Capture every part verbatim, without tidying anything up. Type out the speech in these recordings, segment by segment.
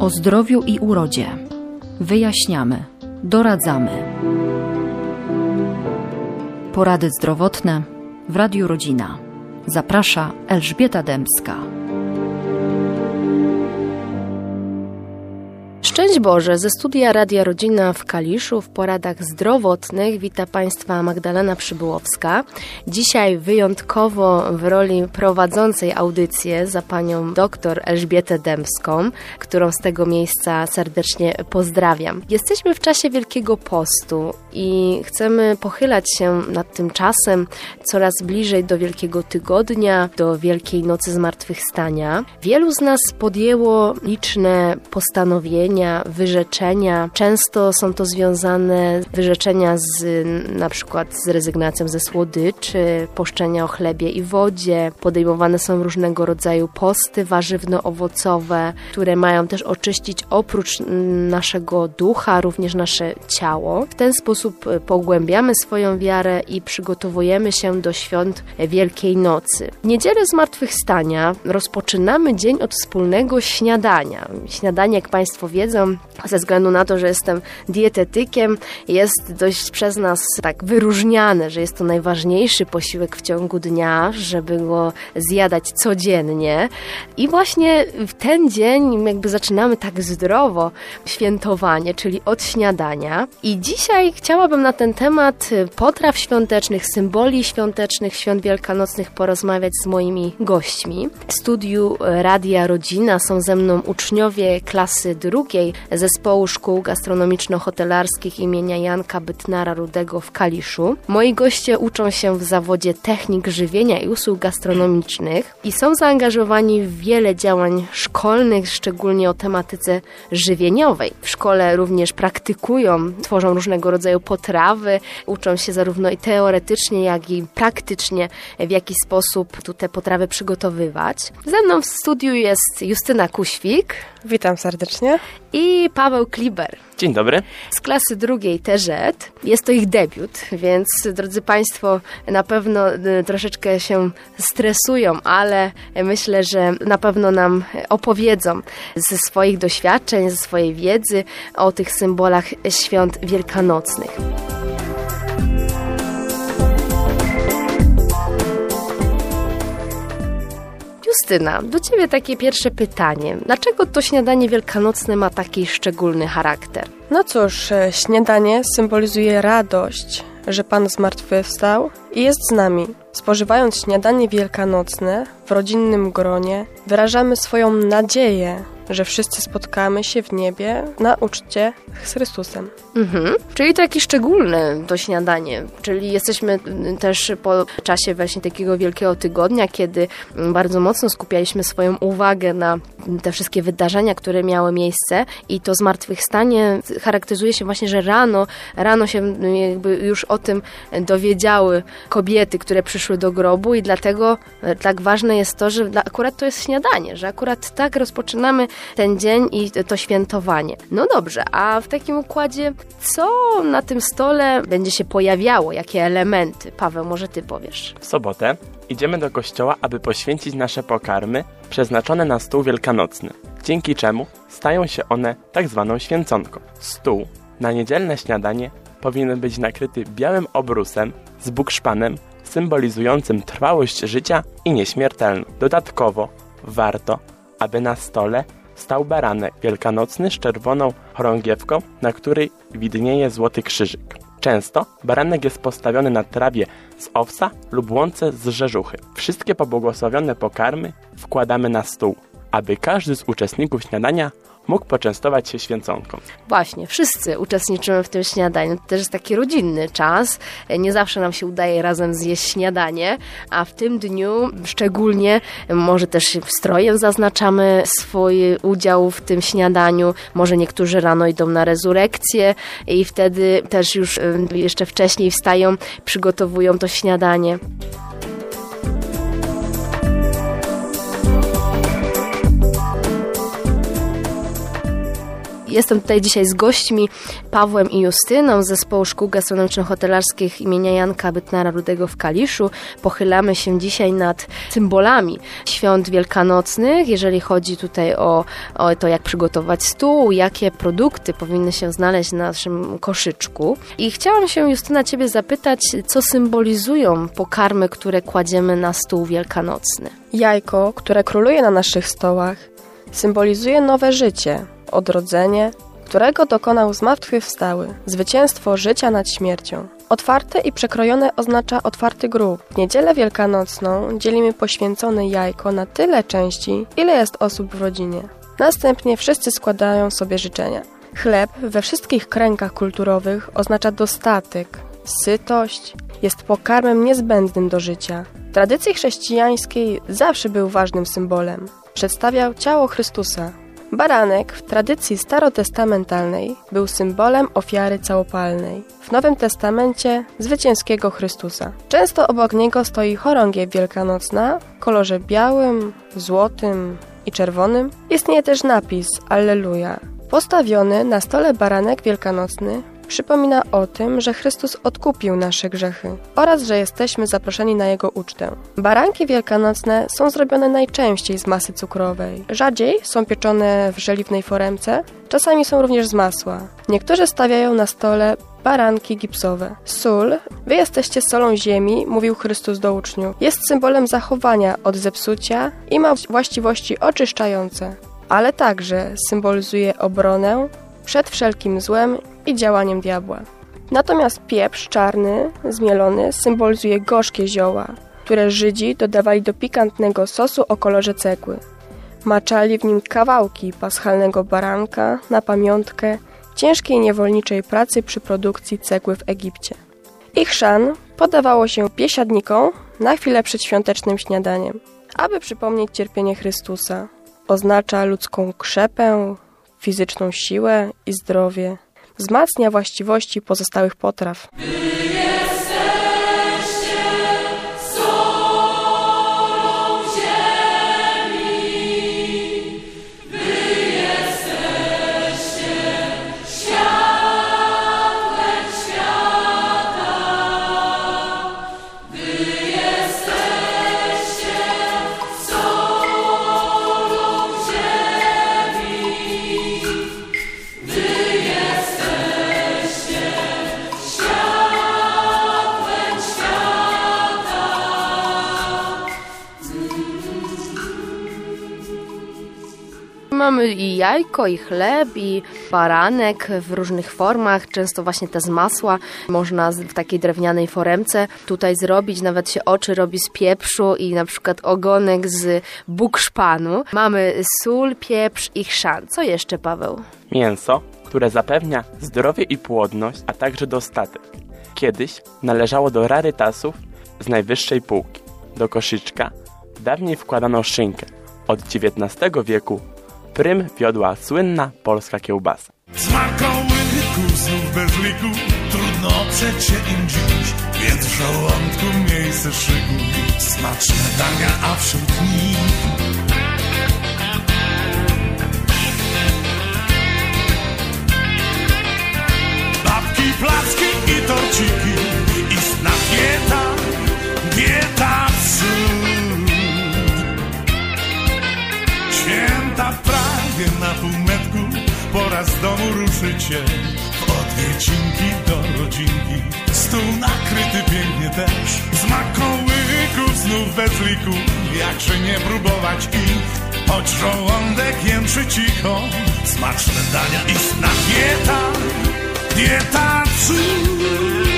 O zdrowiu i urodzie. Wyjaśniamy, doradzamy. Porady zdrowotne w Radiu Rodzina. Zaprasza Elżbieta Dębska. Szczęść Boże, ze studia Radia Rodzina w Kaliszu w poradach zdrowotnych wita Państwa Magdalena Przybyłowska. Dzisiaj wyjątkowo w roli prowadzącej audycję za Panią doktor Elżbietę Dębską, którą z tego miejsca serdecznie pozdrawiam. Jesteśmy w czasie Wielkiego Postu i chcemy pochylać się nad tym czasem coraz bliżej do Wielkiego Tygodnia, do Wielkiej Nocy Zmartwychwstania. Wielu z nas podjęło liczne postanowienia, wyrzeczenia. Często są to związane wyrzeczenia z na przykład z rezygnacją ze słodyczy, poszczenia o chlebie i wodzie. Podejmowane są różnego rodzaju posty warzywno-owocowe, które mają też oczyścić oprócz naszego ducha, również nasze ciało. W ten sposób pogłębiamy swoją wiarę i przygotowujemy się do świąt Wielkiej Nocy. W Niedzielę Zmartwychwstania rozpoczynamy dzień od wspólnego śniadania. Śniadanie, jak Państwo wiedzą, ze względu na to, że jestem dietetykiem, jest dość przez nas tak wyróżniane, że jest to najważniejszy posiłek w ciągu dnia, żeby go zjadać codziennie. I właśnie w ten dzień jakby zaczynamy tak zdrowo świętowanie, czyli od śniadania. I dzisiaj chciałabym na ten temat potraw świątecznych, symboli świątecznych, świąt wielkanocnych porozmawiać z moimi gośćmi. W studiu Radia Rodzina są ze mną uczniowie klasy drugiej Zespołu Szkół Gastronomiczno-Hotelarskich imienia Janka Bytnara-Rudego w Kaliszu. Moi goście uczą się w zawodzie technik żywienia i usług gastronomicznych i są zaangażowani w wiele działań szkolnych, szczególnie o tematyce żywieniowej. W szkole również praktykują, tworzą różnego rodzaju potrawy, uczą się zarówno i teoretycznie, jak i praktycznie, w jaki sposób tu te potrawy przygotowywać. Ze mną w studiu jest Justyna Kuświk. Witam serdecznie. I Paweł Kliber. Dzień dobry. Z klasy drugiej T Z. Jest to ich debiut, więc drodzy Państwo, na pewno troszeczkę się stresują, ale myślę, że na pewno nam opowiedzą ze swoich doświadczeń, ze swojej wiedzy o tych symbolach świąt wielkanocnych. Justyna, do Ciebie takie pierwsze pytanie. Dlaczego to śniadanie wielkanocne ma taki szczególny charakter? No cóż, śniadanie symbolizuje radość, że Pan zmartwychwstał i jest z nami. Spożywając śniadanie wielkanocne w rodzinnym gronie, wyrażamy swoją nadzieję, że wszyscy spotkamy się w niebie na uczcie z Chrystusem. Mhm. Czyli to jakieś szczególne to śniadanie, czyli jesteśmy też po czasie właśnie takiego Wielkiego Tygodnia, kiedy bardzo mocno skupialiśmy swoją uwagę na te wszystkie wydarzenia, które miały miejsce i to zmartwychwstanie charakteryzuje się właśnie, że rano, rano się jakby już o tym dowiedziały kobiety, które przyszły do grobu i dlatego tak ważne jest to, że akurat to jest śniadanie, że akurat tak rozpoczynamy ten dzień i to świętowanie. No dobrze, a w takim układzie co na tym stole będzie się pojawiało? Jakie elementy? Paweł, może Ty powiesz. W sobotę idziemy do kościoła, aby poświęcić nasze pokarmy przeznaczone na stół wielkanocny, dzięki czemu stają się one tak zwaną święconką. Stół na niedzielne śniadanie powinien być nakryty białym obrusem z bukszpanem symbolizującym trwałość życia i nieśmiertelność. Dodatkowo warto, aby na stole stał baranek wielkanocny z czerwoną chorągiewką, na której widnieje złoty krzyżyk. Często baranek jest postawiony na trawie z owsa lub łące z rzeżuchy. Wszystkie pobłogosławione pokarmy wkładamy na stół, aby każdy z uczestników śniadania mógł poczęstować się święconką. Właśnie, wszyscy uczestniczymy w tym śniadaniu. To też jest taki rodzinny czas. Nie zawsze nam się udaje razem zjeść śniadanie, a w tym dniu szczególnie może też strojem zaznaczamy swój udział w tym śniadaniu. Może niektórzy rano idą na rezurekcję i wtedy też już jeszcze wcześniej wstają, przygotowują to śniadanie. Jestem tutaj dzisiaj z gośćmi Pawłem i Justyną z Zespołu Szkół Gastronomiczno-Hotelarskich imienia Janka Bytnara-Rudego w Kaliszu. Pochylamy się dzisiaj nad symbolami świąt wielkanocnych, jeżeli chodzi tutaj o, o to, jak przygotować stół, jakie produkty powinny się znaleźć na naszym koszyczku. I chciałam się, Justyna, ciebie zapytać, co symbolizują pokarmy, które kładziemy na stół wielkanocny? Jajko, które króluje na naszych stołach, symbolizuje nowe życie, odrodzenie, którego dokonał zmartwychwstały, zwycięstwo życia nad śmiercią. Otwarte i przekrojone oznacza otwarty grób. W niedzielę wielkanocną dzielimy poświęcone jajko na tyle części, ile jest osób w rodzinie. Następnie wszyscy składają sobie życzenia. Chleb we wszystkich kręgach kulturowych oznacza dostatek, sytość, jest pokarmem niezbędnym do życia. W tradycji chrześcijańskiej zawsze był ważnym symbolem. Przedstawiał ciało Chrystusa. Baranek w tradycji starotestamentalnej był symbolem ofiary całopalnej. W Nowym Testamencie zwycięskiego Chrystusa. Często obok niego stoi chorągiew wielkanocna w kolorze białym, złotym i czerwonym. Istnieje też napis Alleluja. Postawiony na stole baranek wielkanocny przypomina o tym, że Chrystus odkupił nasze grzechy oraz, że jesteśmy zaproszeni na Jego ucztę. Baranki wielkanocne są zrobione najczęściej z masy cukrowej. Rzadziej są pieczone w żeliwnej foremce, czasami są również z masła. Niektórzy stawiają na stole baranki gipsowe. Sól, wy jesteście solą ziemi, mówił Chrystus do uczniów. Jest symbolem zachowania od zepsucia i ma właściwości oczyszczające, ale także symbolizuje obronę przed wszelkim złem i działaniem diabła. Natomiast pieprz czarny, zmielony, symbolizuje gorzkie zioła, które Żydzi dodawali do pikantnego sosu o kolorze cegły. Maczali w nim kawałki paschalnego baranka na pamiątkę ciężkiej niewolniczej pracy przy produkcji cegły w Egipcie. Ich chrzan podawało się biesiadnikom na chwilę przed świątecznym śniadaniem, aby przypomnieć cierpienie Chrystusa. Oznacza ludzką krzepę, fizyczną siłę i zdrowie. Wzmacnia właściwości pozostałych potraw. Mamy i jajko, i chleb, i baranek w różnych formach, często właśnie te z masła można w takiej drewnianej foremce tutaj zrobić, nawet się oczy robi z pieprzu i na przykład ogonek z bukszpanu. Mamy sól, pieprz i chrzan. Co jeszcze, Paweł? Mięso, które zapewnia zdrowie i płodność, a także dostatek. Kiedyś należało do rarytasów z najwyższej półki. Do koszyczka dawniej wkładano szynkę. Od dziewiętnastego wieku prym wiodła słynna polska kiełbasa. Smakołyków znów bez liku, trudno oprzeć się im dziś, więc w żołądku miejsce szykuj. Smaczne dania, a wśród nich babki, placki i torciki, istna dieta, dieta cud. Święta prawie na półmetku, pora z domu ruszycie w odwiedzinki do rodzinki. Stół nakryty pięknie też, z makołyków znów bez liku, jakże nie próbować ich, choć żołądek jęczy cicho. Smaczne dania, istna dieta, dieta cud.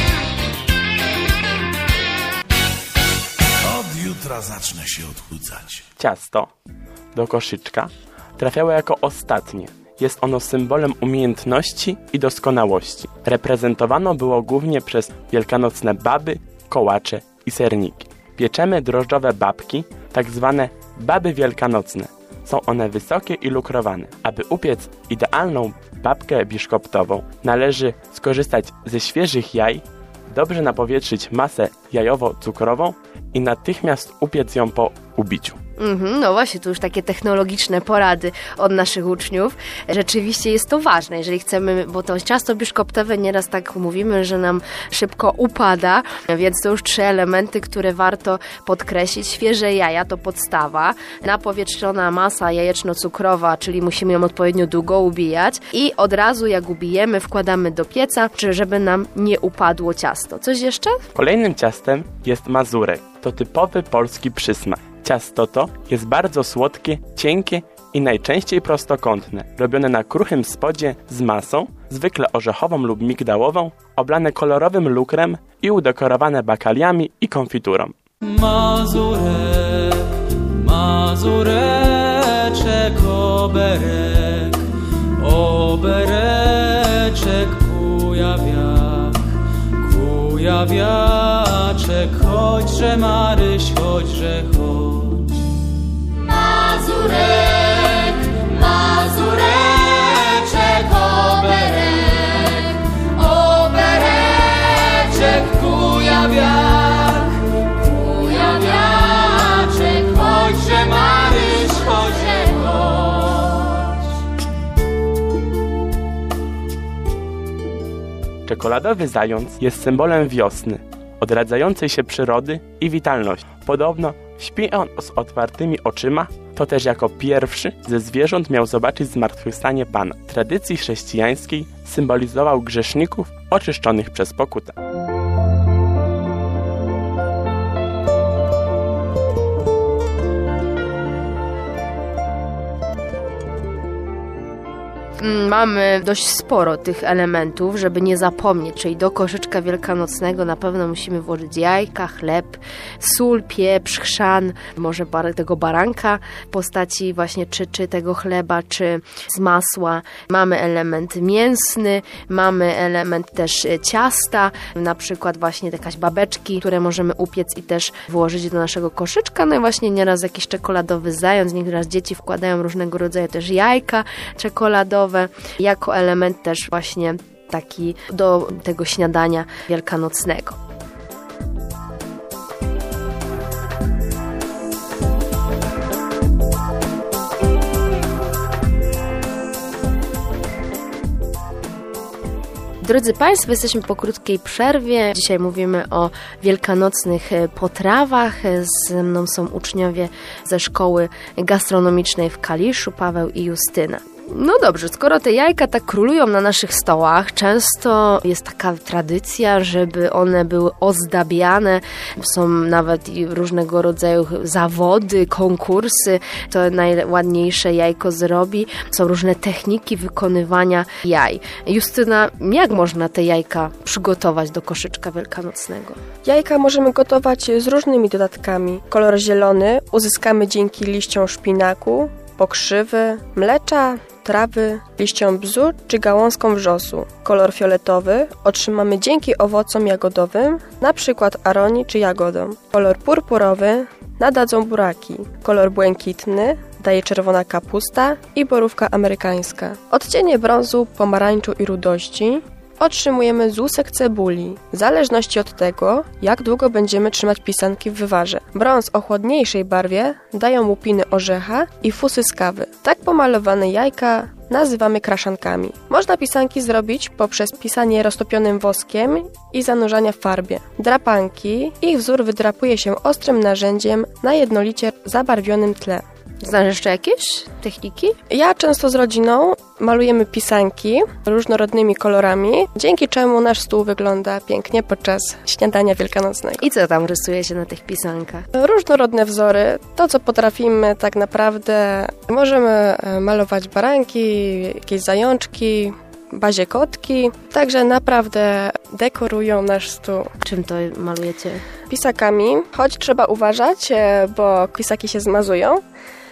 Od jutra zacznę się odchudzać. Ciasto do koszyczka trafiało jako ostatnie. Jest ono symbolem umiejętności i doskonałości. Reprezentowano było głównie przez wielkanocne baby, kołacze i serniki. Pieczemy drożdżowe babki, tak zwane baby wielkanocne. Są one wysokie i lukrowane. Aby upiec idealną babkę biszkoptową, należy skorzystać ze świeżych jaj, dobrze napowietrzyć masę jajowo-cukrową i natychmiast upiec ją po ubiciu. Mhm, no właśnie, tu już takie technologiczne porady od naszych uczniów. Rzeczywiście jest to ważne, jeżeli chcemy, bo to ciasto biszkoptowe nieraz tak mówimy, że nam szybko upada, więc to już trzy elementy, które warto podkreślić. Świeże jaja to podstawa, napowietrzona masa jajeczno-cukrowa, czyli musimy ją odpowiednio długo ubijać i od razu jak ubijemy, wkładamy do pieca, żeby nam nie upadło ciasto. Coś jeszcze? Kolejnym ciastem jest mazurek. To typowy polski przysmak. Ciasto to jest bardzo słodkie, cienkie i najczęściej prostokątne, robione na kruchym spodzie z masą, zwykle orzechową lub migdałową, oblane kolorowym lukrem i udekorowane bakaliami i konfiturą. Mazurek, mazureczek, oberek, obereczek, kujawiak, kujawiaczek, chodźże Maryś, chodźże chodź. Mazurek, mazureczek, oberek, obereczek, kujawiak, kujawiaczek, chodźże Maryś, chodźże chodź. Czekoladowy zając jest symbolem wiosny, odradzającej się przyrody i witalności. Podobno śpi on z otwartymi oczyma, to też jako pierwszy ze zwierząt miał zobaczyć zmartwychwstanie Pana. W tradycji chrześcijańskiej symbolizował grzeszników oczyszczonych przez pokutę. Mamy dość sporo tych elementów, żeby nie zapomnieć, czyli do koszyczka wielkanocnego na pewno musimy włożyć jajka, chleb, sól, pieprz, chrzan, może bar- tego baranka w postaci właśnie czy, czy tego chleba, czy z masła. Mamy element mięsny, mamy element też ciasta, na przykład właśnie jakaś babeczki, które możemy upiec i też włożyć do naszego koszyczka. No i właśnie nieraz jakiś czekoladowy zając, nieraz dzieci wkładają różnego rodzaju też jajka czekoladowe, jako element też właśnie taki do tego śniadania wielkanocnego. Drodzy Państwo, jesteśmy po krótkiej przerwie. Dzisiaj mówimy o wielkanocnych potrawach. Ze mną są uczniowie ze szkoły gastronomicznej w Kaliszu, Paweł i Justyna. No dobrze, skoro te jajka tak królują na naszych stołach, często jest taka tradycja, żeby one były ozdabiane. Są nawet i różnego rodzaju zawody, konkursy. To najładniejsze jajko zrobi. Są różne techniki wykonywania jaj. Justyna, jak można te jajka przygotować do koszyczka wielkanocnego? Jajka możemy gotować z różnymi dodatkami. Kolor zielony uzyskamy dzięki liściom szpinaku, pokrzywy, mlecza, trawy, liściom bzu czy gałązkom wrzosu. Kolor fioletowy otrzymamy dzięki owocom jagodowym, na przykład aronii czy jagodom. Kolor purpurowy nadadzą buraki. Kolor błękitny daje czerwona kapusta i borówka amerykańska. Odcienie brązu, pomarańczu i rudości otrzymujemy z łusek cebuli, w zależności od tego, jak długo będziemy trzymać pisanki w wywarze. Brąz o chłodniejszej barwie dają łupiny orzecha i fusy z kawy. Tak pomalowane jajka nazywamy kraszankami. Można pisanki zrobić poprzez pisanie roztopionym woskiem i zanurzania w farbie. Drapanki, ich wzór wydrapuje się ostrym narzędziem na jednolicie zabarwionym tle. Znasz jeszcze jakieś techniki? Ja często z rodziną malujemy pisanki różnorodnymi kolorami, dzięki czemu nasz stół wygląda pięknie podczas śniadania wielkanocnego. I co tam rysuje się na tych pisankach? Różnorodne wzory, to co potrafimy tak naprawdę. Możemy malować baranki, jakieś zajączki, bazie kotki, także naprawdę dekorują nasz stół. Czym to malujecie? Pisakami, choć trzeba uważać, bo pisaki się zmazują,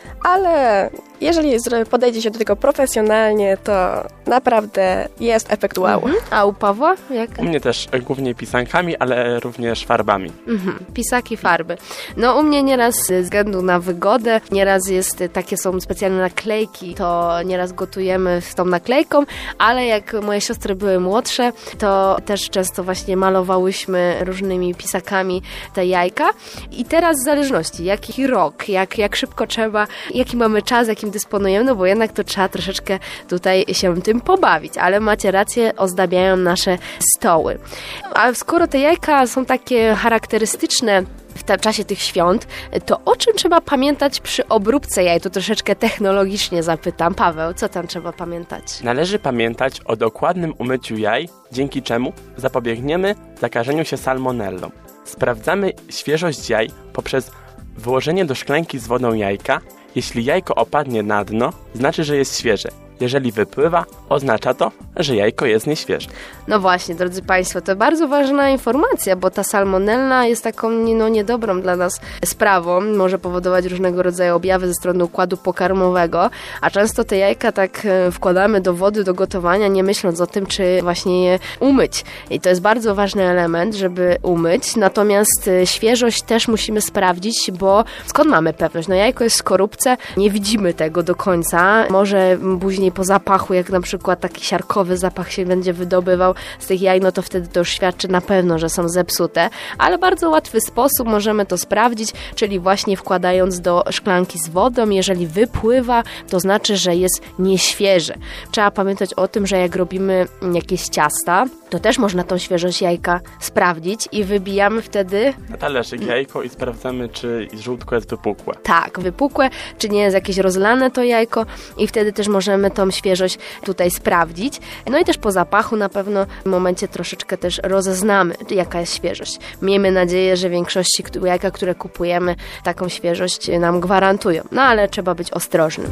ale jeżeli podejdzie się do tego profesjonalnie, to naprawdę jest efekt wow. Mhm. A u Pawła? Jak? U mnie też głównie pisankami, ale również farbami. Mhm. Pisaki, farby. No u mnie nieraz ze względu na wygodę, nieraz jest, takie są specjalne naklejki, to nieraz gotujemy z tą naklejką, ale jak moje siostry były młodsze, to też często właśnie malowałyśmy różnymi pisakami te jajka. I teraz w zależności, jaki rok, jak, jak szybko trzeba, jaki mamy czas, jakim dysponujemy, no bo jednak to trzeba troszeczkę tutaj się tym pobawić, ale macie rację, ozdabiają nasze stoły. A skoro te jajka są takie charakterystyczne w czasie tych świąt, to o czym trzeba pamiętać przy obróbce jaj? To troszeczkę technologicznie zapytam. Paweł, co tam trzeba pamiętać? Należy pamiętać o dokładnym umyciu jaj, dzięki czemu zapobiegniemy zakażeniu się salmonellą. Sprawdzamy świeżość jaj poprzez włożenie do szklanki z wodą jajka. Jeśli jajko opadnie na dno, znaczy, że jest świeże. Jeżeli wypływa, oznacza to, że jajko jest nieświeże. No właśnie, drodzy Państwo, to bardzo ważna informacja, bo ta salmonella jest taką no, niedobrą dla nas sprawą. Może powodować różnego rodzaju objawy ze strony układu pokarmowego, a często te jajka tak wkładamy do wody, do gotowania, nie myśląc o tym, czy właśnie je umyć. I to jest bardzo ważny element, żeby umyć. Natomiast świeżość też musimy sprawdzić, bo skąd mamy pewność? No jajko jest w skorupce, nie widzimy tego do końca. Może później po zapachu, jak na przykład taki siarkowy zapach się będzie wydobywał z tych jaj, no to wtedy to już świadczy na pewno, że są zepsute, ale bardzo łatwy sposób możemy to sprawdzić, czyli właśnie wkładając do szklanki z wodą, jeżeli wypływa, to znaczy, że jest nieświeże. Trzeba pamiętać o tym, że jak robimy jakieś ciasta, to też można tą świeżość jajka sprawdzić i wybijamy wtedy na talerzyk jajko i sprawdzamy, czy żółtko jest wypukłe. Tak, wypukłe, czy nie jest jakieś rozlane to jajko i wtedy też możemy tą świeżość tutaj sprawdzić. No i też po zapachu na pewno w momencie troszeczkę też rozeznamy, jaka jest świeżość. Miejmy nadzieję, że w większości jajka, które kupujemy, taką świeżość nam gwarantują. No ale trzeba być ostrożnym.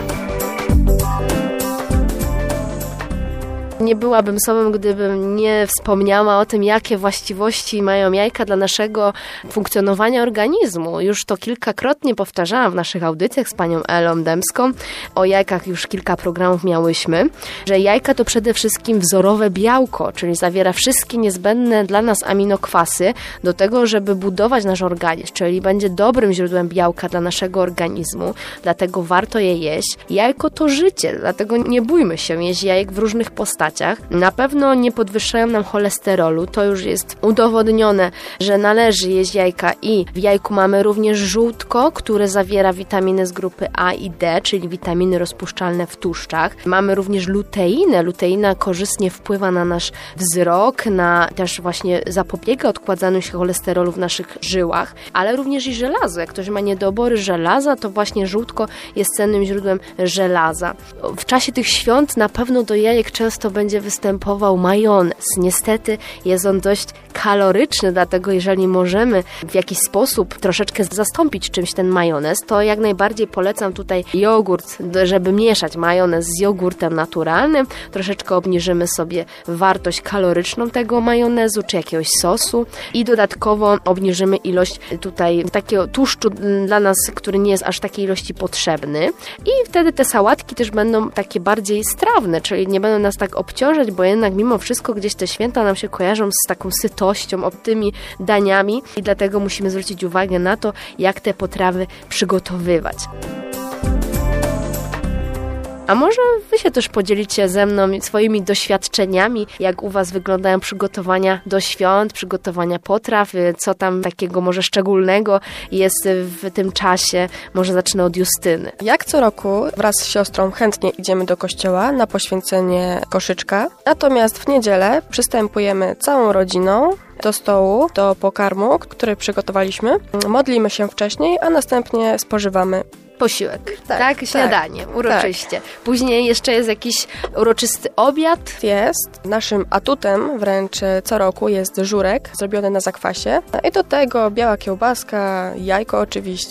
Nie byłabym sobą, gdybym nie wspomniała o tym, jakie właściwości mają jajka dla naszego funkcjonowania organizmu. Już to kilkakrotnie powtarzałam w naszych audycjach z panią Elą Dębską. O jajkach już kilka programów miałyśmy, że jajka to przede wszystkim wzorowe białko, czyli zawiera wszystkie niezbędne dla nas aminokwasy do tego, żeby budować nasz organizm, czyli będzie dobrym źródłem białka dla naszego organizmu, dlatego warto je jeść. Jajko to życie, dlatego nie bójmy się jeść jajek w różnych postaciach. Na pewno nie podwyższają nam cholesterolu, to już jest udowodnione, że należy jeść jajka i w jajku mamy również żółtko, które zawiera witaminy z grupy A i D, czyli witaminy rozpuszczalne w tłuszczach. Mamy również luteinę. Luteina korzystnie wpływa na nasz wzrok, na też właśnie zapobiega odkładzaniu się cholesterolu w naszych żyłach, ale również i żelazo. Jak ktoś ma niedobory żelaza, to właśnie żółtko jest cennym źródłem żelaza. W czasie tych świąt na pewno do jajek często będzie występował majonez. Niestety jest on dość kaloryczny, dlatego jeżeli możemy w jakiś sposób troszeczkę zastąpić czymś ten majonez, to jak najbardziej polecam tutaj jogurt, żeby mieszać majonez z jogurtem naturalnym. Troszeczkę obniżymy sobie wartość kaloryczną tego majonezu czy jakiegoś sosu i dodatkowo obniżymy ilość tutaj takiego tłuszczu dla nas, który nie jest aż takiej ilości potrzebny i wtedy te sałatki też będą takie bardziej strawne, czyli nie będą nas tak obciążać, bo jednak mimo wszystko gdzieś te święta nam się kojarzą z taką sytością, tymi daniami i dlatego musimy zwrócić uwagę na to, jak te potrawy przygotowywać. A może wy się też podzielicie ze mną swoimi doświadczeniami, jak u was wyglądają przygotowania do świąt, przygotowania potraw, co tam takiego może szczególnego jest w tym czasie. Może zacznę od Justyny. Jak co roku wraz z siostrą chętnie idziemy do kościoła na poświęcenie koszyczka, natomiast w niedzielę przystępujemy całą rodziną do stołu, do pokarmu, który przygotowaliśmy. Modlimy się wcześniej, a następnie spożywamy posiłek, tak? tak Śniadanie, tak, uroczyście. Tak. Później jeszcze jest jakiś uroczysty obiad. Jest. Naszym atutem wręcz co roku jest żurek zrobiony na zakwasie. I do tego biała kiełbaska, jajko oczywiście.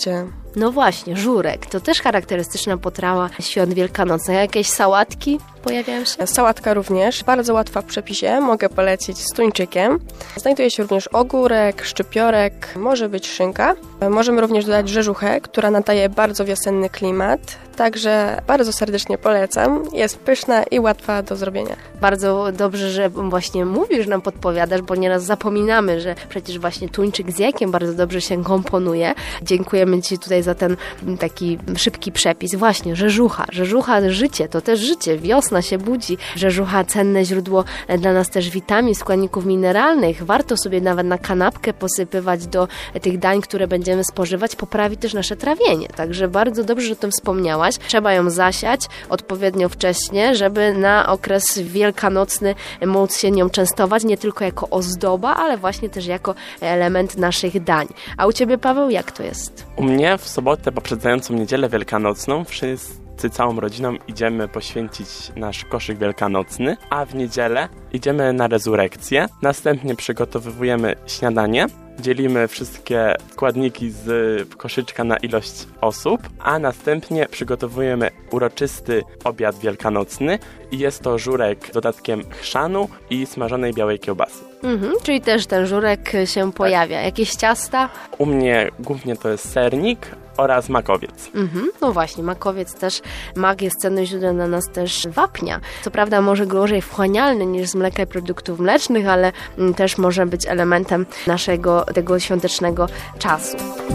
No właśnie, żurek. To też charakterystyczna potrawa świąt wielkanocnych. Jakieś sałatki pojawiają się? Sałatka również, bardzo łatwa w przepisie, mogę polecić z tuńczykiem. Znajduje się również ogórek, szczypiorek, może być szynka. Możemy również dodać rzeżuchę, która nadaje bardzo wiosenny klimat, także bardzo serdecznie polecam. Jest pyszna i łatwa do zrobienia. Bardzo dobrze, że właśnie mówisz, nam podpowiadasz, bo nieraz zapominamy, że przecież właśnie tuńczyk z jajkiem bardzo dobrze się komponuje. Dziękujemy Ci tutaj za ten taki szybki przepis. Właśnie, rzeżucha. Rzeżucha, życie, to też życie. Wiosna się budzi. Rzeżucha, cenne źródło dla nas też witamin, składników mineralnych. Warto sobie nawet na kanapkę posypywać do tych dań, które będziemy spożywać. Poprawi też nasze trawienie. Także bardzo dobrze, że o tym wspomniałaś. Trzeba ją zasiać odpowiednio wcześnie, żeby na okres wielkanocny móc się nią częstować, nie tylko jako ozdoba, ale właśnie też jako element naszych dań. A u Ciebie, Paweł, jak to jest? U mnie w sobotę poprzedzającą niedzielę wielkanocną wszyscy całą rodziną idziemy poświęcić nasz koszyk wielkanocny, a w niedzielę idziemy na rezurekcję. Następnie przygotowujemy śniadanie. Dzielimy wszystkie składniki z koszyczka na ilość osób, a następnie przygotowujemy uroczysty obiad wielkanocny i jest to żurek z dodatkiem chrzanu i smażonej białej kiełbasy. Mhm, czyli też ten żurek się pojawia. Tak. Jakieś ciasta? U mnie głównie to jest sernik oraz makowiec. Mhm, no właśnie, makowiec też, mak jest cennym źródłem dla nas też wapnia. Co prawda może gorzej wchłanialny niż z mleka i produktów mlecznych, ale też może być elementem naszego tego świątecznego czasu.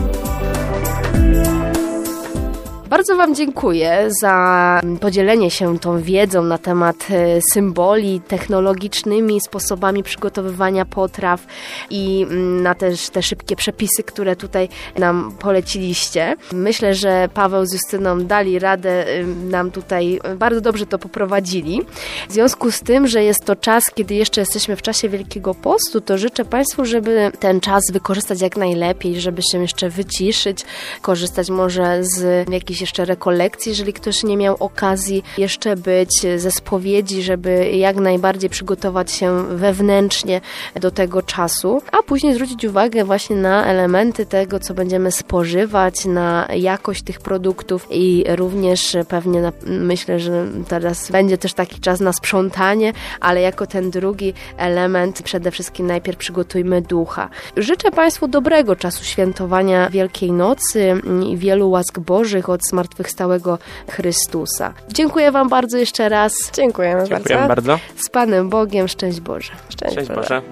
Bardzo Wam dziękuję za podzielenie się tą wiedzą na temat symboli, technologicznymi sposobami przygotowywania potraw i na też te szybkie przepisy, które tutaj nam poleciliście. Myślę, że Paweł z Justyną dali radę, nam tutaj bardzo dobrze to poprowadzili. W związku z tym, że jest to czas, kiedy jeszcze jesteśmy w czasie Wielkiego Postu, to życzę Państwu, żeby ten czas wykorzystać jak najlepiej, żeby się jeszcze wyciszyć, korzystać może z jakichś jeszcze rekolekcji, jeżeli ktoś nie miał okazji jeszcze być, ze spowiedzi, żeby jak najbardziej przygotować się wewnętrznie do tego czasu, a później zwrócić uwagę właśnie na elementy tego, co będziemy spożywać, na jakość tych produktów i również pewnie na, myślę, że teraz będzie też taki czas na sprzątanie, ale jako ten drugi element przede wszystkim najpierw przygotujmy ducha. Życzę Państwu dobrego czasu świętowania Wielkiej Nocy i wielu łask Bożych od zmartwychwstałego Chrystusa. Dziękuję Wam bardzo jeszcze raz. Dziękujemy, Dziękujemy bardzo. bardzo. Z Panem Bogiem. Szczęść Boże. Szczęść, Szczęść Boże. Boże.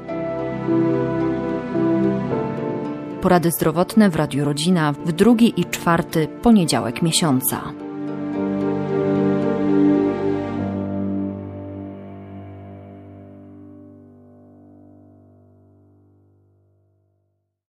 Porady zdrowotne w Radiu Rodzina w drugi i czwarty poniedziałek miesiąca.